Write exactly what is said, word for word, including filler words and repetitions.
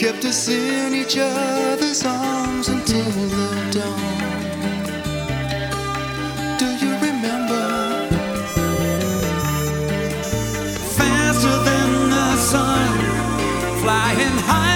kept us in each other's arms until the dawn. Do you remember? Faster than the sun, flying high